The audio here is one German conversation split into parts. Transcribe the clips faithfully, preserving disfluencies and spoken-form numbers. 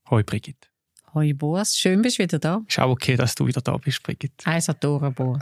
Hoi Brigitte. Hoi Boas, schön bist du wieder da. Ist auch okay, dass du wieder da bist, Brigitte. Eins Adora Boas.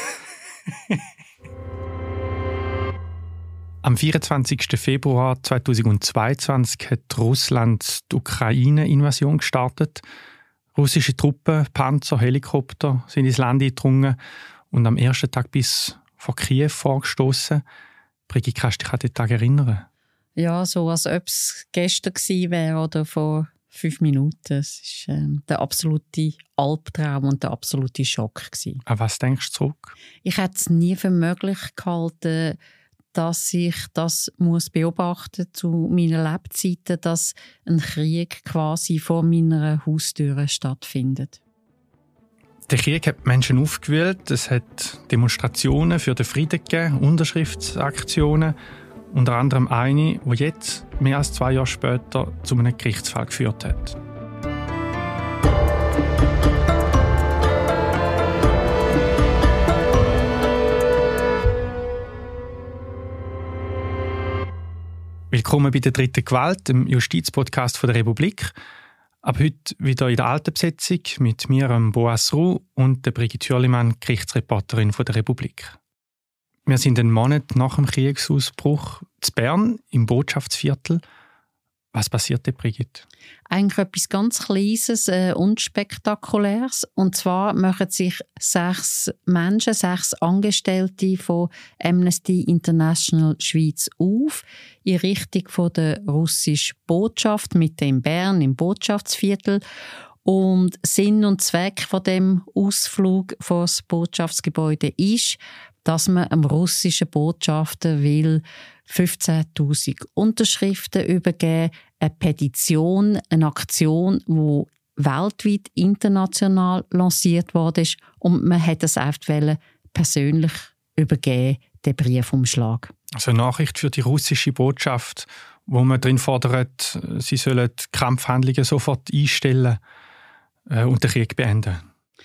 Am vierundzwanzigsten Februar zweitausendzweiundzwanzig hat Russland die Ukraine-Invasion gestartet. Russische Truppen, Panzer, Helikopter sind ins Land eingedrungen und am ersten Tag bis vor Kiew vorgestoßen. Brigitte, kannst du dich an den Tag erinnern? Ja, so als ob es gestern gewesen wäre oder vor fünf Minuten. Es war ähm, der absolute Albtraum und der absolute Schock gewesen. An was denkst du zurück? Ich hätte es nie für möglich gehalten, dass ich das muss beobachten zu meinen Lebzeiten, dass ein Krieg quasi vor meiner Haustür stattfindet. Der Krieg hat Menschen aufgewühlt. Es hat Demonstrationen für den Frieden gegeben, Unterschriftsaktionen. Unter anderem eine, die jetzt, mehr als zwei Jahre später, zu einem Gerichtsfall geführt hat. Willkommen bei der dritten Gewalt, dem Justizpodcast der Republik. Ab heute wieder in der alten Besetzung mit mir, Boas Ruh, und der Brigitte Hürlimann, Gerichtsreporterin der Republik. Wir sind einen Monat nach dem Kriegsausbruch in Bern, im Botschaftsviertel. Was passiert da, Brigitte? Eigentlich etwas ganz Kleines, äh, unspektakuläres. Und zwar machen sich sechs Menschen, sechs Angestellte von Amnesty International Schweiz auf in Richtung von der russischen Botschaft, mit in Bern im Botschaftsviertel. Und Sinn und Zweck von dem Ausflug vor das Botschaftsgebäude ist, dass man einem russischen Botschafter will fünfzehntausend Unterschriften übergeben, eine Petition, eine Aktion, die weltweit international lanciert worden ist, und man hat es einfach persönlich übergeben, den Briefumschlag. Also eine Nachricht für die russische Botschaft, wo man drin fordert, sie sollen die Kampfhandlungen sofort einstellen und den Krieg beenden.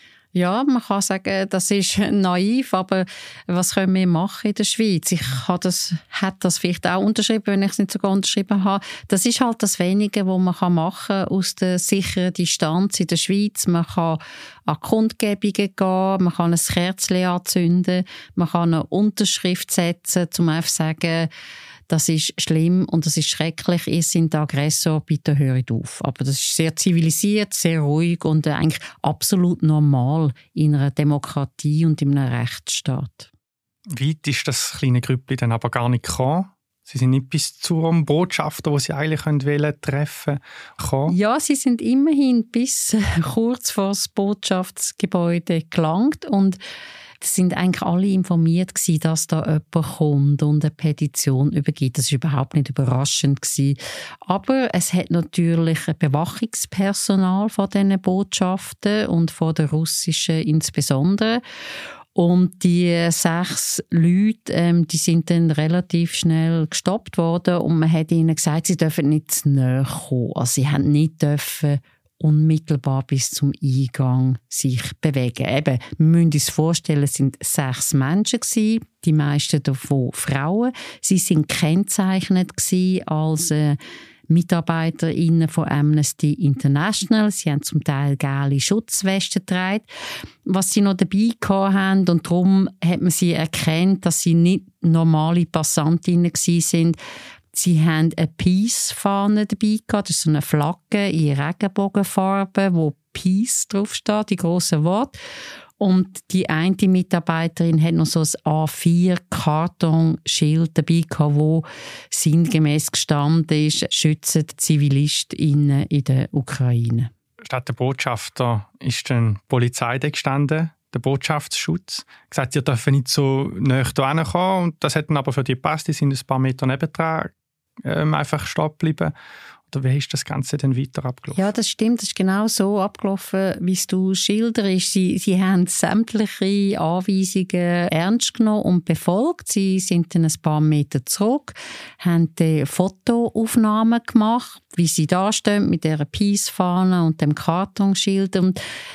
Ja, man kann sagen, das ist naiv, aber was können wir machen in der Schweiz? Ich habe das, hätte das vielleicht auch unterschrieben, wenn ich es nicht sogar unterschrieben habe. Das ist halt das Wenige, was man machen kann aus der sicheren Distanz in der Schweiz. Man kann an Kundgebungen gehen, man kann ein Kerzchen anzünden, man kann eine Unterschrift setzen, um einfach zu sagen, das ist schlimm und das ist schrecklich, ihr seid der Aggressor, bitte hört auf. Aber das ist sehr zivilisiert, sehr ruhig und eigentlich absolut normal in einer Demokratie und in einem Rechtsstaat. Weit ist das kleine Grüppli dann aber gar nicht gekommen? Sie sind nicht bis zum Botschafter, den sie eigentlich wollen, treffen können? Ja, sie sind immerhin bis kurz vor das Botschaftsgebäude gelangt und es sind eigentlich alle informiert gewesen, dass da jemand kommt und eine Petition übergibt. Das war überhaupt nicht überraschend gewesen. Aber es hat natürlich ein Bewachungspersonal von diesen Botschaften und von der russischen insbesondere. Und die sechs Leute, ähm, die sind dann relativ schnell gestoppt worden und man hat ihnen gesagt, sie dürfen nicht zu nahe kommen. Also sie haben nicht dürfen unmittelbar bis zum Eingang sich bewegen. Eben, wir müssen uns vorstellen, es sind sechs Menschen gewesen, die meisten davon Frauen. Sie sind gekennzeichnet gewesen als äh, MitarbeiterInnen von Amnesty International. Sie haben zum Teil gelbe Schutzwesten getragen. Was sie noch dabei hatten, und darum hat man sie erkannt, dass sie nicht normale Passantinnen gewesen sind. Sie haben eine Peace-Fahne dabei gehabt. Das ist so eine Flagge in Regenbogenfarben, wo Peace draufsteht, die grossen Worte. Und die eine Mitarbeiterin hat noch so ein A vier Kartonschild dabei gehabt, wo sinngemäß gestanden ist, schützen die ZivilistInnen in der Ukraine. Statt der Botschafter ist dann die Polizei da gestanden, der Botschaftsschutz. Gesagt, ihr dürft nicht so nahe hierher kommen. Und das hat dann aber für die gepasst. Die sind ein paar Meter nebendran ähm, einfach stehen geblieben. Oder wie ist das Ganze dann weiter abgelaufen? Ja, das stimmt. Das ist genau so abgelaufen, wie es du schilderst. Sie, sie haben sämtliche Anweisungen ernst genommen und befolgt. Sie sind dann ein paar Meter zurück, haben die Fotoaufnahmen gemacht, wie sie da stehen mit dieser Peace-Fahne und dem Kartonschild. Und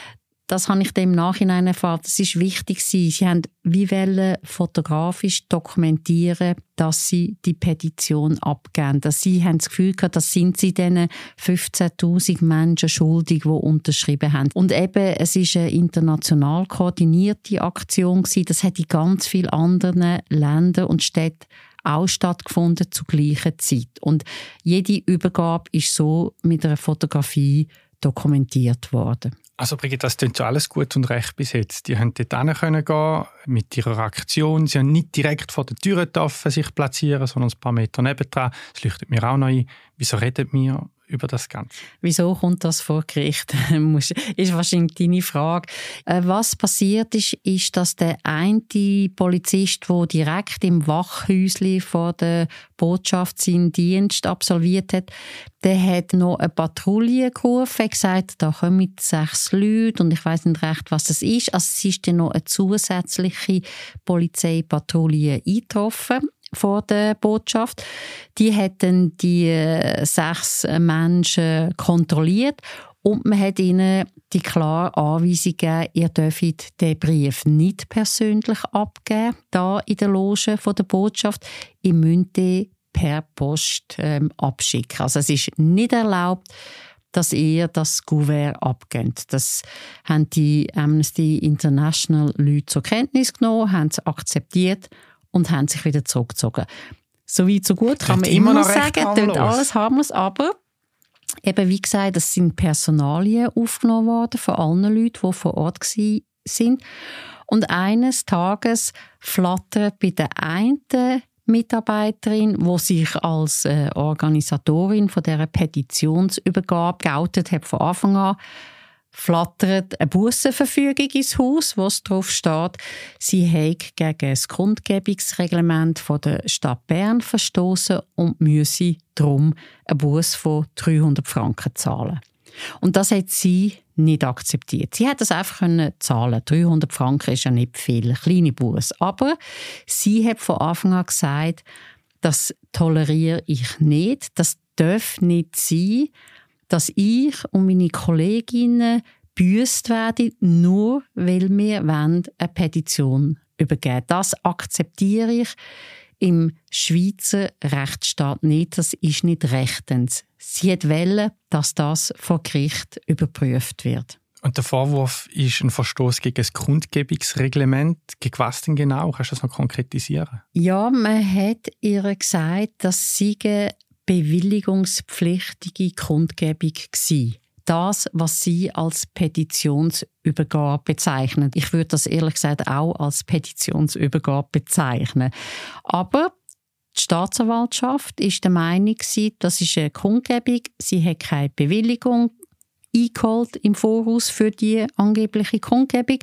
das habe ich dem im Nachhinein erfahren, das ist wichtig gewesen. Sie haben wie wollen fotografisch dokumentieren, dass sie die Petition abgeben. Dass sie haben das Gefühl gehabt, das sind sie diesen fünfzehntausend Menschen schuldig, die unterschrieben haben. Und eben, es ist eine international koordinierte Aktion gewesen. Das hat in ganz vielen anderen Ländern und Städten auch stattgefunden zur gleichen Zeit. Und jede Übergabe ist so mit einer Fotografie dokumentiert worden. Also Brigitte, das klingt so alles gut und recht bis jetzt. Die haben dort hin können gehen mit ihrer Aktion. Sie haben nicht direkt vor der Tür dürfen sich platzieren, sondern ein paar Meter nebendran. Das leuchtet mir auch noch ein. Wieso redet wir über das Ganze? Wieso kommt das vor Gericht? Ist wahrscheinlich deine Frage. Was passiert ist, ist, dass der eine Polizist, der direkt im Wachhäuschen vor der Botschaft seinen Dienst absolviert hat, der hat noch eine Patrouille gerufen. Er hat gesagt, da kommen sechs Leute und ich weiss nicht recht, was das ist. Also es ist dann noch eine zusätzliche Polizeipatrouille eingetroffen vor der Botschaft. Die hätten die sechs Menschen kontrolliert und man hat ihnen die klare Anweisung gegeben, ihr dürft den Brief nicht persönlich abgeben, da in der Loge von der Botschaft. Ihr müsst den per Post ähm, abschicken. Also es ist nicht erlaubt, dass ihr das Kuvert abgebt. Das haben die Amnesty International Leute zur Kenntnis genommen, haben es akzeptiert und haben sich wieder zurückgezogen. So weit, so gut, kann man immer noch sagen, tut alles harmlos, aber eben wie gesagt, es sind Personalien aufgenommen worden von allen Leuten, die vor Ort waren. Und eines Tages flattert bei der einen Mitarbeiterin, die sich als äh, Organisatorin von dieser Petitionsübergabe geoutet hat von Anfang an, flattert eine Bussenverfügung ins Haus, wo es drauf steht, sie hat gegen das Kundgebungsreglement von der Stadt Bern verstoßen und müsse darum einen Buss von dreihundert Franken zahlen. Und das hat sie nicht akzeptiert. Sie hat das einfach können zahlen. dreihundert Franken ist ja nicht viel, eine kleine Busse. Aber sie hat von Anfang an gesagt, das toleriere ich nicht, das darf nicht sein, dass ich und meine Kolleginnen gebüsst werden, nur weil wir eine Petition übergeben wollen. Das akzeptiere ich im Schweizer Rechtsstaat nicht. Das ist nicht rechtens. Sie wollte, dass das vor Gericht überprüft wird. Und der Vorwurf ist ein Verstoß gegen das Kundgebungsreglement. Gegen was denn genau? Kannst du das noch konkretisieren? Ja, man hat ihr gesagt, dass sie eine bewilligungspflichtige Kundgebung war. Das, was sie als Petitionsübergabe bezeichnet. Ich würde das ehrlich gesagt auch als Petitionsübergabe bezeichnen. Aber die Staatsanwaltschaft war der Meinung, das ist eine Kundgebung, sie hat keine Bewilligung eingeholt im Voraus für die angebliche Kundgebung.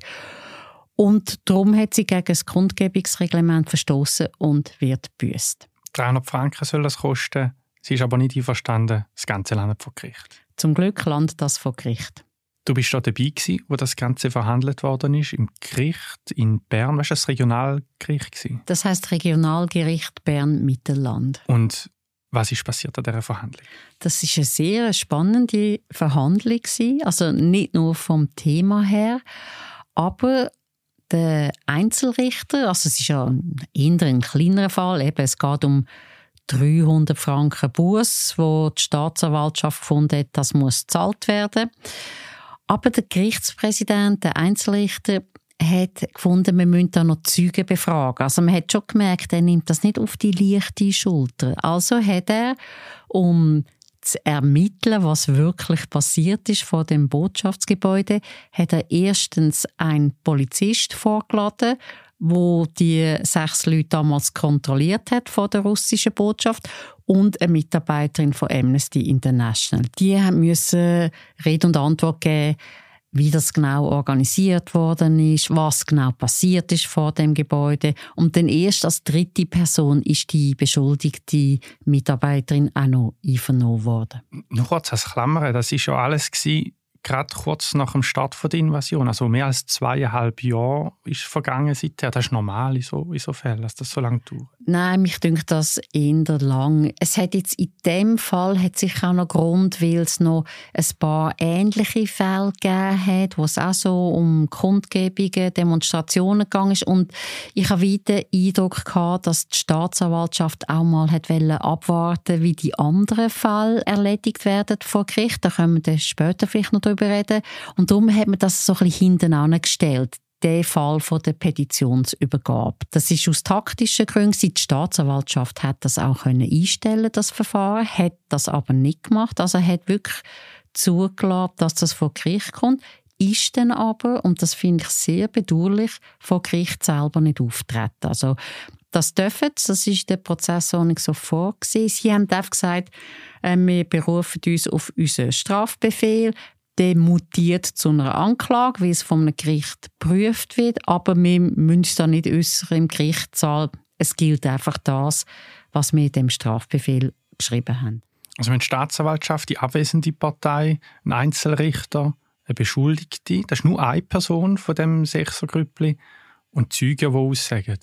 Und darum hat sie gegen das Kundgebungsreglement verstoßen und wird gebüßt. dreihundert Franken soll das kosten. Sie ist aber nicht einverstanden, das Ganze landet vor Gericht. Zum Glück landet das vor Gericht. Du bist da dabei gewesen, wo das Ganze verhandelt worden ist, im Gericht in Bern. Was war das Regionalgericht gewesen? Das heisst Regionalgericht Bern-Mittelland. Und was ist passiert an dieser Verhandlung? Das ist eine sehr spannende Verhandlung gewesen. Also nicht nur vom Thema her, aber der Einzelrichter, also es ist ja eher ein kleinerer Fall, eben, es geht um dreihundert Franken Buß, wo die Staatsanwaltschaft gefunden hat, das muss gezahlt werden. Aber der Gerichtspräsident, der Einzelrichter, hat gefunden, wir müssen da noch Zeugen befragen. Also man hat schon gemerkt, er nimmt das nicht auf die leichte Schulter. Also hat er, um zu ermitteln, was wirklich passiert ist vor dem Botschaftsgebäude, hat er erstens einen Polizist vorgeladen, wo die sechs Leute damals kontrolliert hat von der russischen Botschaft, und eine Mitarbeiterin von Amnesty International. Die mussten Rede und Antwort geben, wie das genau organisiert worden ist, was genau passiert ist vor dem Gebäude. Und dann erst als dritte Person ist die beschuldigte Mitarbeiterin auch noch einvernommen worden. Nur kurz als Klammer, das war ja alles gewesen, gerade kurz nach dem Start der Invasion. Also mehr als zweieinhalb Jahre ist vergangen seither. Das ist normal in so, in so Fällen, dass das so lange dauert. Nein, mich dünkt das eher lang. Es hat jetzt in dem Fall hat sicher auch noch Grund, weil es noch ein paar ähnliche Fälle gegeben hat, wo es auch so um Kundgebungen, Demonstrationen gegangen ist. Und ich habe wieder den Eindruck gehabt, dass die Staatsanwaltschaft auch mal hat abwarten, wie die anderen Fälle erledigt werden vor Gericht. Da können wir dann später vielleicht noch darüber reden. Und darum hat man das so ein bisschen hinten angestellt. Der Fall von der Petitionsübergabe. Das ist aus taktischen Gründen. Die Staatsanwaltschaft hat das auch einstellen, das Verfahren, hat das aber nicht gemacht. Also hat wirklich zugelassen, dass das vor Gericht kommt, ist dann aber, und das finde ich sehr bedauerlich, vor Gericht selber nicht auftreten. Also das dürfen sie, das ist der Prozessordnung so vorgesehen. Sie haben einfach gesagt, äh, wir berufen uns auf unseren Strafbefehl. Der mutiert zu einer Anklage, wie es von einem Gericht geprüft wird. Aber wir müssen uns da nicht äußern im Gerichtssaal. Es gilt einfach das, was wir in dem Strafbefehl geschrieben haben. Also wenn die Staatsanwaltschaft, die abwesende Partei, ein Einzelrichter, eine Beschuldigte, das ist nur eine Person von dem Sechsergrüppli und Zeugen, die aussagen.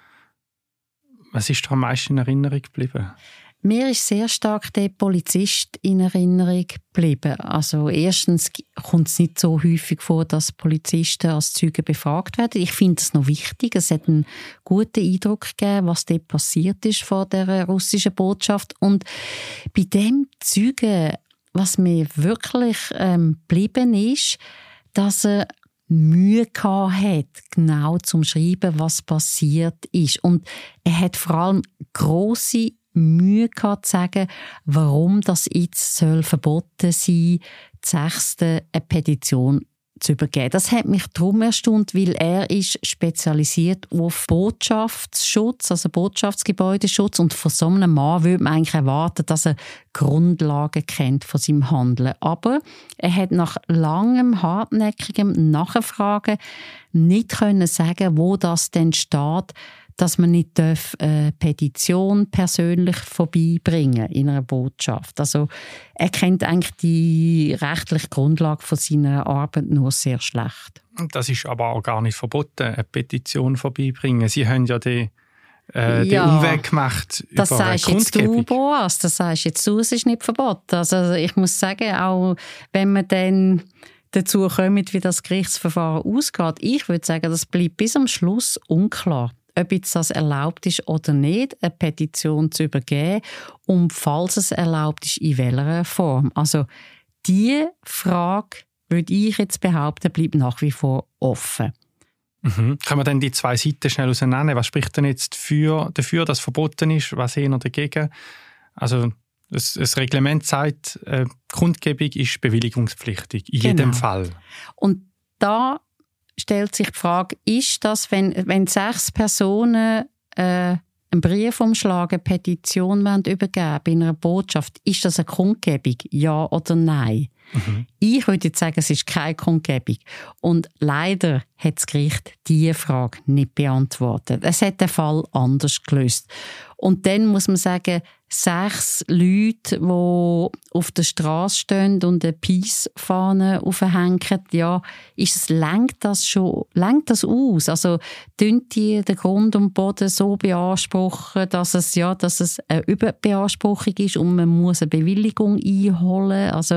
Was ist da am meisten in Erinnerung geblieben? Mir ist sehr stark der Polizist in Erinnerung geblieben. Also erstens kommt es nicht so häufig vor, dass Polizisten als Zeugen befragt werden. Ich finde es noch wichtig. Es hat einen guten Eindruck gegeben, was dort passiert ist vor der russischen Botschaft. Und bei dem Zeugen, was mir wirklich ähm, geblieben ist, dass er Mühe gehabt hat, genau zum Schreiben, was passiert ist. Und er hat vor allem grosse Mühe gehabt, zu sagen, warum das jetzt soll verboten sein, die Sechste eine Petition zu übergeben. Das hat mich darum erstaunt, weil er ist spezialisiert auf Botschaftsschutz, also Botschaftsgebäudeschutz, und von so einem Mann würde man eigentlich erwarten, dass er Grundlagen kennt von seinem Handeln. Aber er hat nach langem, hartnäckigem Nachfragen nicht können sagen, wo das denn steht, dass man nicht eine Petition persönlich vorbeibringen in einer Botschaft. Also er kennt eigentlich die rechtliche Grundlage von seiner Arbeit nur sehr schlecht. Das ist aber auch gar nicht verboten, eine Petition vorbeibringen. Sie haben ja den, äh, ja, den Umweg gemacht das über eine sagst jetzt du, Kundgebung. Boas, das sagst jetzt du, es ist nicht verboten. Also ich muss sagen, auch wenn man dann dazu kommt, wie das Gerichtsverfahren ausgeht, ich würde sagen, das bleibt bis am Schluss unklar, ob jetzt das erlaubt ist oder nicht, eine Petition zu übergeben und falls es erlaubt ist, in welcher Form. Also diese Frage, würde ich jetzt behaupten, bleibt nach wie vor offen. Mhm. Können wir dann die zwei Seiten schnell auseinander? Was spricht denn jetzt für, dafür, dass es verboten ist, was eher dagegen? Also das, das Reglement sagt, äh, Kundgebung ist bewilligungspflichtig, in genau. jedem Fall. Und da stellt sich die Frage, ist das, wenn, wenn sechs Personen äh, einen Briefumschlag, eine Petition übergeben in einer Botschaft, ist das eine Kundgebung, ja oder nein? Mhm. Ich würde jetzt sagen, es ist keine Kundgebung. Und leider hat das Gericht diese Frage nicht beantwortet. Es hat den Fall anders gelöst. Und dann muss man sagen, sechs Leute, die auf der Straße stehen und eine Peace-Fahne aufhängen, ja, ist es, lenkt das schon, lenkt das aus? Also, tun die den Grund und Boden so beanspruchen, dass es, ja, dass es eine Überbeanspruchung ist und man muss eine Bewilligung einholen? Also,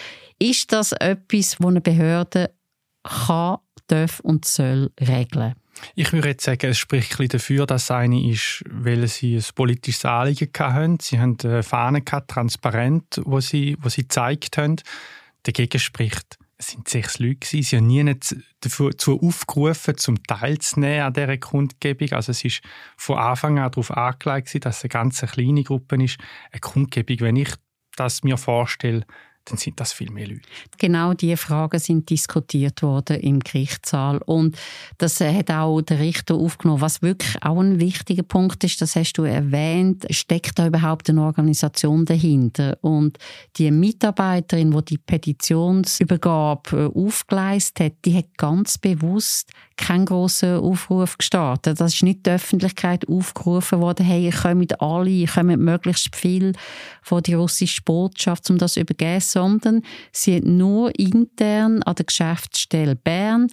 ist das etwas, das eine Behörde kann, darf und soll regeln? Ich würde jetzt sagen, es spricht ein bisschen dafür, dass es eine ist, weil sie ein politisches Anliegen hatten. Sie haben eine Fahne gehabt, transparent, wo sie, wo sie gezeigt haben. Dagegen spricht, es sind sechs Leute gewesen. Sie haben nie nicht dazu aufgerufen, zum teilzunehmen an dieser Kundgebung. Also es ist von Anfang an darauf angelegt, dass es eine ganz kleine Gruppe ist. Eine Kundgebung, wenn ich das mir vorstelle, dann sind das viel mehr Leute. Genau diese Fragen sind diskutiert worden im Gerichtssaal. Und das hat auch der Richter aufgenommen. Was wirklich auch ein wichtiger Punkt ist, das hast du erwähnt, steckt da überhaupt eine Organisation dahinter? Und die Mitarbeiterin, die die Petitionsübergabe aufgeleistet hat, die hat ganz bewusst keinen grossen Aufruf gestartet. Das ist nicht die Öffentlichkeit aufgerufen worden, hey, ihr kommt alle, ihr kommt möglichst viel von der russischen Botschaft, um das zu übergeben, sondern sie hat nur intern an der Geschäftsstelle Bern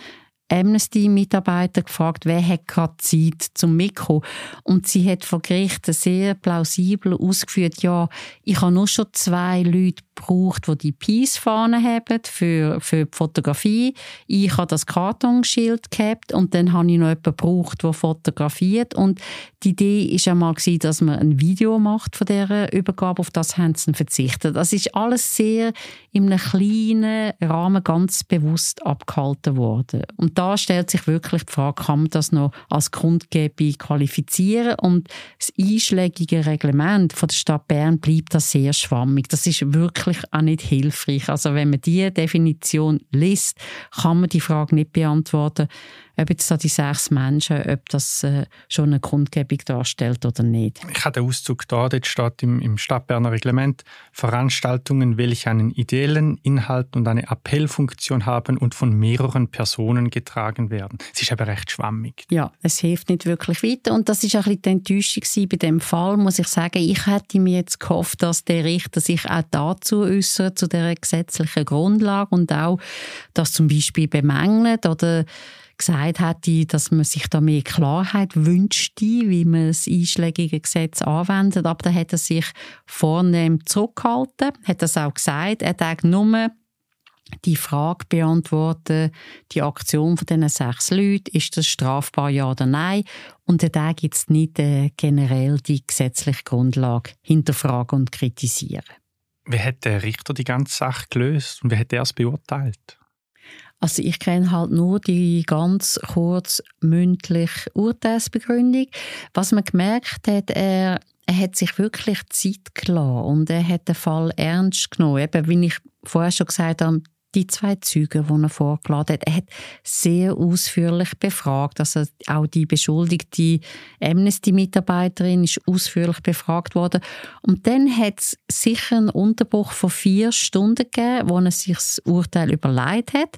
Amnesty-Mitarbeiter gefragt, wer hat gerade Zeit zum Mitkommen. Und sie hat vor Gericht sehr plausibel ausgeführt, ja, ich habe nur schon zwei Leute gebraucht, die die Peace-Fahne haben für, für die Fotografie. Ich habe das Kartonschild gehabt und dann habe ich noch jemanden gebraucht, der fotografiert. Und die Idee war einmal, dass man ein Video macht von dieser Übergabe. Auf das haben sie verzichtet. Das ist alles sehr in einem kleinen Rahmen ganz bewusst abgehalten worden. Und da stellt sich wirklich die Frage, kann man das noch als Kundgebung qualifizieren? Und das einschlägige Reglement von der Stadt Bern bleibt das sehr schwammig. Das ist wirklich auch nicht hilfreich. Also wenn man diese Definition liest, kann man die Frage nicht beantworten, ob jetzt da die sechs Menschen, ob das äh, schon eine Kundgebung darstellt oder nicht. Ich habe den Auszug da, dort steht im, im Stadtberner Reglement, Veranstaltungen, welche einen ideellen Inhalt und eine Appellfunktion haben und von mehreren Personen getragen werden. Es ist aber recht schwammig. Ja, es hilft nicht wirklich weiter und das ist ein bisschen die Enttäuschung bei dem Fall, muss ich sagen. Ich hätte mir jetzt gehofft, dass der Richter sich auch dazu äußert, zu dieser gesetzlichen Grundlage und auch das zum Beispiel bemängelt oder gesagt hätte, dass man sich da mehr Klarheit wünschte, wie man das einschlägige Gesetz anwendet. Aber da hat er sich vornehm zurückgehalten, hat das auch gesagt. Er hat nur die Frage beantworten, die Aktion von diesen sechs Leuten, ist das strafbar, ja oder nein? Und da gibt es nicht äh, generell die gesetzliche Grundlage hinterfragen und kritisieren. Wie hat der Richter die ganze Sache gelöst und wie hat er es beurteilt? Also ich kenne halt nur die ganz kurz mündliche Urteilsbegründung. Was man gemerkt hat, er, er hat sich wirklich Zeit gelassen und er hat den Fall ernst genommen. Eben, wie ich vorher schon gesagt habe, die zwei Zeugen, die er vorgeladen hat, er hat sehr ausführlich befragt. Also auch die beschuldigte Amnesty-Mitarbeiterin ist ausführlich befragt worden. Und dann hat es sicher einen Unterbruch von vier Stunden gegeben, wo er sich das Urteil überlegt hat.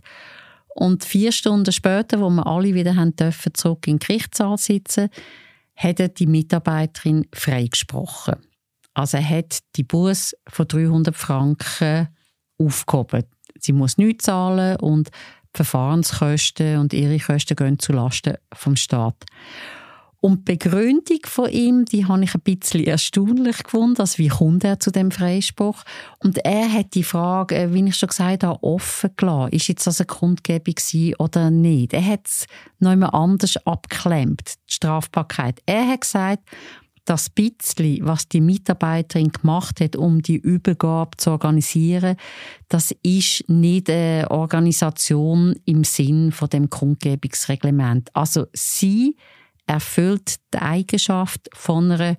Und vier Stunden später, wo wir alle wieder haben dürfen, zurück in den Gerichtssaal sitzen, hat er die Mitarbeiterin freigesprochen. Also er hat die Busse von dreihundert Franken aufgehoben. Sie muss nichts zahlen und die Verfahrenskosten und ihre Kosten gehen zulasten vom Staat. Und die Begründung von ihm, die habe ich ein bisschen erstaunlich gefunden. Also wie kommt er zu dem Freispruch? Und er hat die Frage, wie ich schon gesagt habe, offen gelassen. Ist jetzt das eine Kundgebung gewesen oder nicht? Er hat es noch einmal anders abgeklemmt, die Strafbarkeit. Er hat gesagt, das bisschen, was die Mitarbeiterin gemacht hat, um die Übergabe zu organisieren, das ist nicht eine Organisation im Sinn von dem Kundgebungsreglement. Also sie erfüllt die Eigenschaft von einer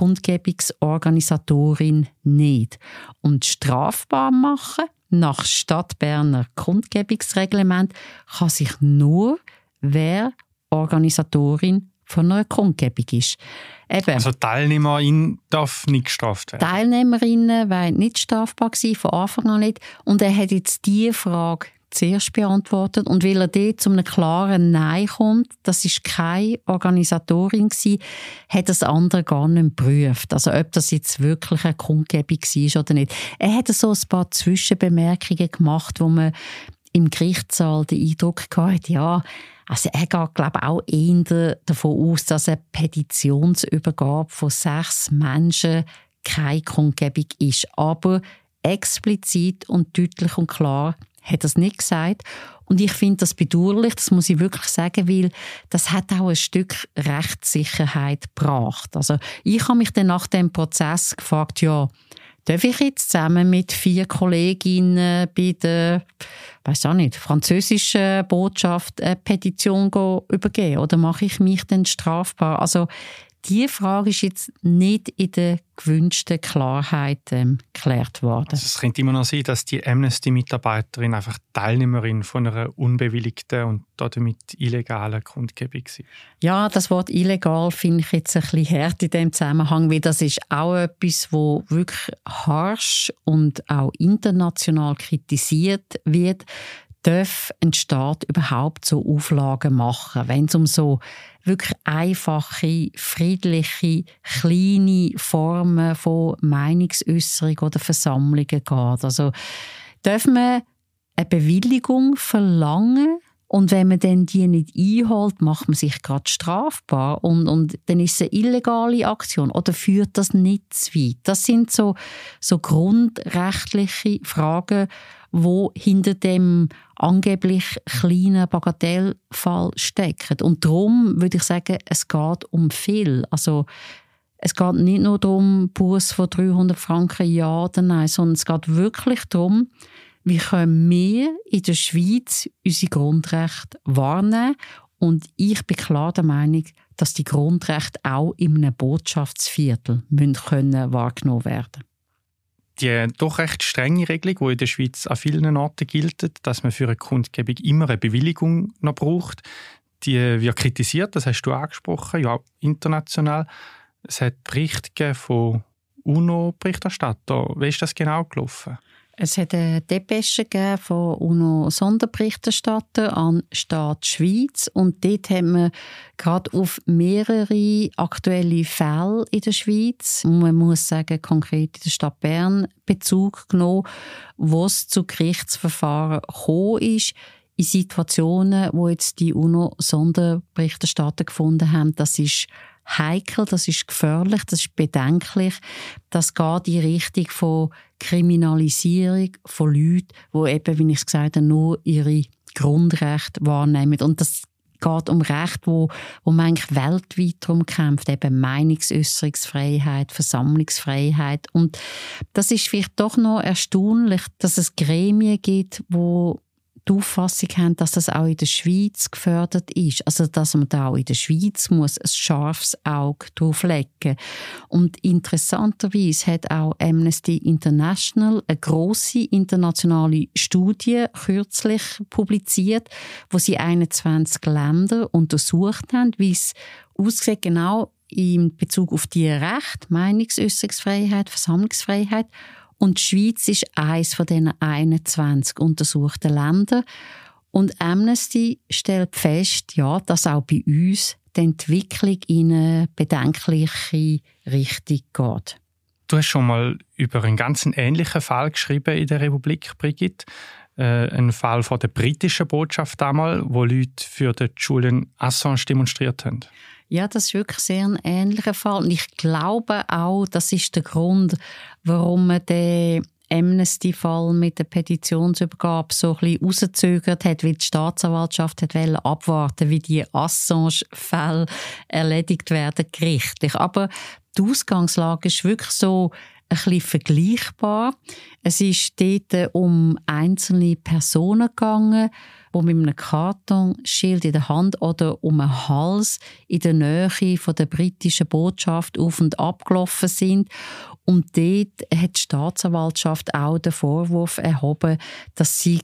Kundgebungsorganisatorin nicht. Und strafbar machen nach Stadtberner Kundgebungsreglement kann sich nur, wer Organisatorin von einer Kundgebung ist. Eben, also Teilnehmerin darf nicht gestraft werden? Teilnehmerinnen wollen nicht strafbar sein, von Anfang an nicht. Und er hat jetzt diese Frage zuerst beantwortet. Und weil er dort zu einem klaren Nein kommt, das ist keine Organisatorin gewesen, hat das andere gar nicht geprüft. Also ob das jetzt wirklich eine Kundgebung war oder nicht. Er hat so ein paar Zwischenbemerkungen gemacht, wo man im Gerichtssaal den Eindruck hatte, ja, also er geht, glaube ich, auch eher davon aus, dass eine Petitionsübergabe von sechs Menschen keine Kundgebung ist. Aber explizit und deutlich und klar hat er es nicht gesagt. Und ich finde das bedauerlich, das muss ich wirklich sagen, weil das hat auch ein Stück Rechtssicherheit gebracht. Also ich habe mich dann nach dem Prozess gefragt, ja, darf ich jetzt zusammen mit vier Kolleginnen bei der, weiss auch nicht, französischen Botschaft eine Petition übergeben? Oder mache ich mich dann strafbar? Also, diese Frage ist jetzt nicht in der gewünschten Klarheit ähm, geklärt worden. Also es könnte immer noch sein, dass die Amnesty-Mitarbeiterin einfach Teilnehmerin von einer unbewilligten und damit illegalen Kundgebung war. Ja, das Wort illegal finde ich jetzt ein bisschen hart in diesem Zusammenhang, weil das ist auch etwas, wo wirklich harsch und auch international kritisiert wird. Darf ein Staat überhaupt so Auflagen machen, wenn es um so wirklich einfache, friedliche, kleine Formen von Meinungsäußerung oder Versammlungen geht? Also darf man eine Bewilligung verlangen, Und wenn man dann die nicht einholt, macht man sich gerade strafbar. Und, und dann ist es eine illegale Aktion. Oder führt das nicht zu weit? Das sind so, so grundrechtliche Fragen, die hinter dem angeblich kleinen Bagatellfall stecken. Und darum würde ich sagen, es geht um viel. Also, es geht nicht nur darum, Buß von dreihundert Franken ja oder nein, sondern es geht wirklich darum, wie können wir in der Schweiz unsere Grundrechte wahrnehmen. Und ich bin klar der Meinung, dass die Grundrechte auch in einem Botschaftsviertel müssen können wahrgenommen werden. Die doch recht strenge Regelung, die in der Schweiz an vielen Orten gilt, dass man für eine Kundgebung immer eine Bewilligung noch braucht, die wird kritisiert, das hast du angesprochen, ja, international. Es hat Berichte von UNO-Berichterstattern. Wie ist das genau gelaufen? Es hat eine Depesche gegeben von UNO-Sonderberichterstatter an Staat Schweiz und dort haben wir gerade auf mehrere aktuelle Fälle in der Schweiz, man muss sagen konkret in der Stadt Bern, Bezug genommen, wo es zu Gerichtsverfahren gekommen ist, in Situationen, wo jetzt die UNO-Sonderberichterstatter gefunden haben, das ist heikel, das ist gefährlich, das ist bedenklich. Das geht in Richtung von Kriminalisierung von Leuten, die eben, wie ich es gesagt habe, nur ihre Grundrechte wahrnehmen. Und das geht um Rechte, wo, wo man eigentlich weltweit darum kämpft, eben Meinungsäußerungsfreiheit, Versammlungsfreiheit. Und das ist vielleicht doch noch erstaunlich, dass es Gremien gibt, wo die Auffassung haben, dass das auch in der Schweiz gefördert ist. Also, dass man da auch in der Schweiz muss ein scharfes Auge drauf legen. Und interessanterweise hat auch Amnesty International eine grosse internationale Studie kürzlich publiziert, wo sie einundzwanzig Länder untersucht haben, wie es aussieht, genau in Bezug auf die Rechte, Meinungsäußerungsfreiheit, Versammlungsfreiheit. Und die Schweiz ist eines von diesen einundzwanzig untersuchten Ländern. Und Amnesty stellt fest, ja, dass auch bei uns die Entwicklung in eine bedenkliche Richtung geht. Du hast schon mal über einen ganz ähnlichen Fall geschrieben in der Republik, Brigitte. Äh, ein Fall von der britischen Botschaft damals, wo Leute für den Julian Assange demonstriert haben. Ja, das ist wirklich sehr ein ähnlicher Fall. Und ich glaube auch, das ist der Grund, warum man den Amnesty-Fall mit der Petitionsübergabe so ein bisschen rausgezögert hat, weil die Staatsanwaltschaft hat wollte abwarten, wie die Assange-Fälle erledigt werden gerichtlich. Aber die Ausgangslage ist wirklich so ein bisschen vergleichbar. Es ist dort um einzelne Personen gegangen, die mit einem Kartonschild in der Hand oder um den Hals in der Nähe von der britischen Botschaft auf und ab gelaufen sind. Und dort hat die Staatsanwaltschaft auch den Vorwurf erhoben, dass sie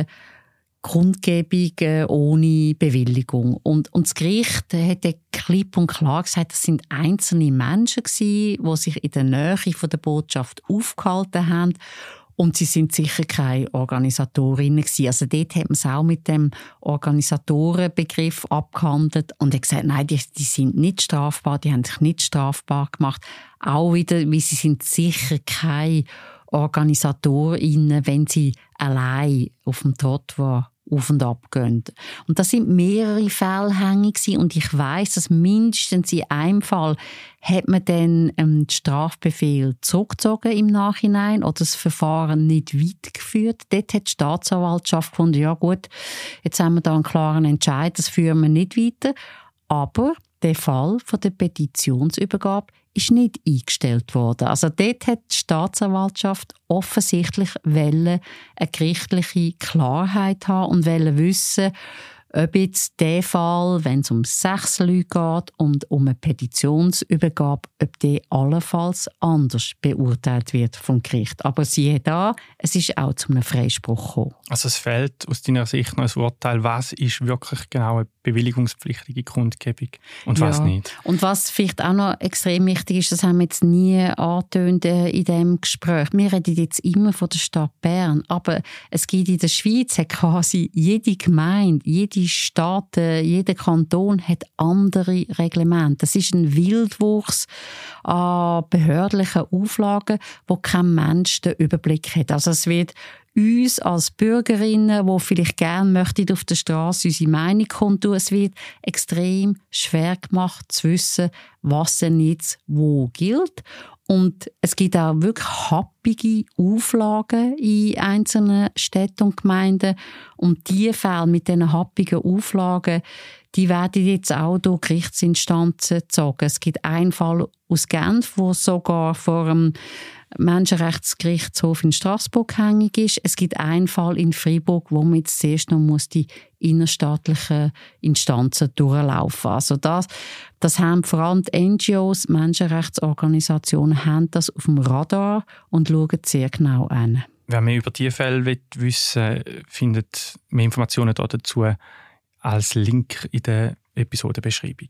Kundgebung ohne Bewilligung. Und, und das Gericht hat klipp und klar gesagt, das sind einzelne Menschen gewesen, die sich in der Nähe von der Botschaft aufgehalten haben. Und sie sind sicher keine Organisatorinnen gewesen. Also dort hat man es auch mit dem Organisatorenbegriff abgehandelt und hat gesagt, nein, die, die sind nicht strafbar, die haben sich nicht strafbar gemacht. Auch wieder, weil sie sind sicher keine Organisatorinnen, wenn sie allein auf dem Trottoir auf und ab gehen. Und das sind mehrere Fälle hängig gewesen. Und ich weiss, dass mindestens in einem Fall hat man dann ähm, den Strafbefehl zurückgezogen im Nachhinein oder das Verfahren nicht weitergeführt. Dort hat die Staatsanwaltschaft gefunden, ja gut, jetzt haben wir da einen klaren Entscheid, das führen wir nicht weiter. Aber der Fall von der Petitionsübergabe ist nicht eingestellt worden. Also dort hat die Staatsanwaltschaft offensichtlich eine gerichtliche Klarheit haben und wollen wissen, ob jetzt der Fall, wenn es um sechs Leute geht und um eine Petitionsübergabe, ob der allenfalls anders beurteilt wird vom Gericht. Aber siehe da, es ist auch zu einem Freispruch gekommen. Also es fehlt aus deiner Sicht noch ein Urteil, was ist wirklich genau eine bewilligungspflichtige Kundgebung und was ja. nicht. Und was vielleicht auch noch extrem wichtig ist, das haben wir jetzt nie angetönt in diesem Gespräch. Wir reden jetzt immer von der Stadt Bern, aber es gibt in der Schweiz hat quasi jede Gemeinde, jede Stadt, jeder Kanton hat andere Reglemente. Das ist ein Wildwuchs an behördlichen Auflagen, wo kein Mensch den Überblick hat. Also es wird uns als Bürgerinnen, die vielleicht gerne möchten auf der Straße unsere Meinung kundtun, es wird extrem schwer gemacht zu wissen, was denn jetzt wo gilt. Und es gibt auch wirklich happige Auflagen in einzelnen Städten und Gemeinden. Und diese Fälle mit diesen happigen Auflagen, die werden jetzt auch durch Gerichtsinstanzen gezogen. Es gibt einen Fall aus Genf, wo sogar vor dem Menschenrechtsgerichtshof in Straßburg hängig ist. Es gibt einen Fall in Freiburg, wo man jetzt zuerst noch muss die innerstaatlichen Instanzen durchlaufen. Also das, das haben vor allem die N G Os, Menschenrechtsorganisationen, haben das auf dem Radar und schauen sehr genau an. Wer mehr über diese Fälle wissen will, findet mehr Informationen dazu als Link in der Episodenbeschreibung.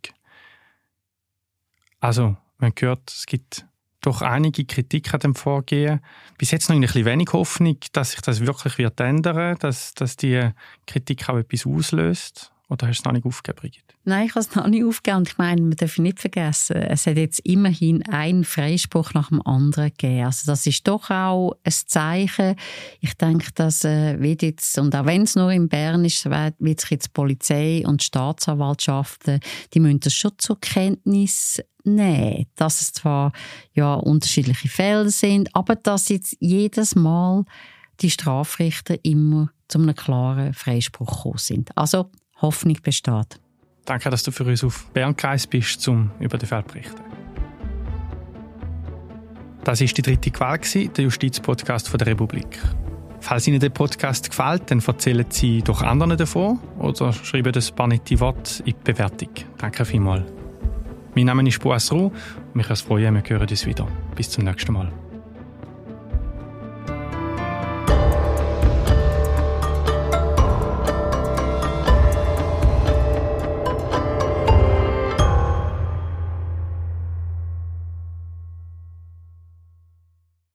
Also, man hört, es gibt doch einige Kritik an dem Vorgehen. Bis jetzt noch ein bisschen wenig Hoffnung, dass sich das wirklich wird ändern, dass, dass die Kritik auch etwas auslöst. Oder hast du es noch nicht aufgegeben, Brigitte? Nein, ich habe es noch nicht aufgegeben. Ich meine, man darf nicht vergessen, es hat jetzt immerhin einen Freispruch nach dem anderen gegeben. Also das ist doch auch ein Zeichen. Ich denke, dass äh, wird jetzt, und auch wenn es nur in Bern ist, wird sich jetzt die Polizei und die Staatsanwaltschaften, die müssen das schon zur Kenntnis nehmen, dass es zwar ja, unterschiedliche Fälle sind, aber dass jetzt jedes Mal die Strafrichter immer zu einem klaren Freispruch gekommen sind. Also Hoffnung besteht. Danke, dass du für uns auf Bern gereist bist, um über den Fall zu berichten. Das war die dritte Qual, der Justizpodcast der Republik. Falls Ihnen der Podcast gefällt, dann erzählen Sie doch anderen davon oder schreiben ein paar nette Worte in die Bewertung. Danke vielmals. Mein Name ist Boas Roux und mich freue, wir hören uns wieder. Bis zum nächsten Mal.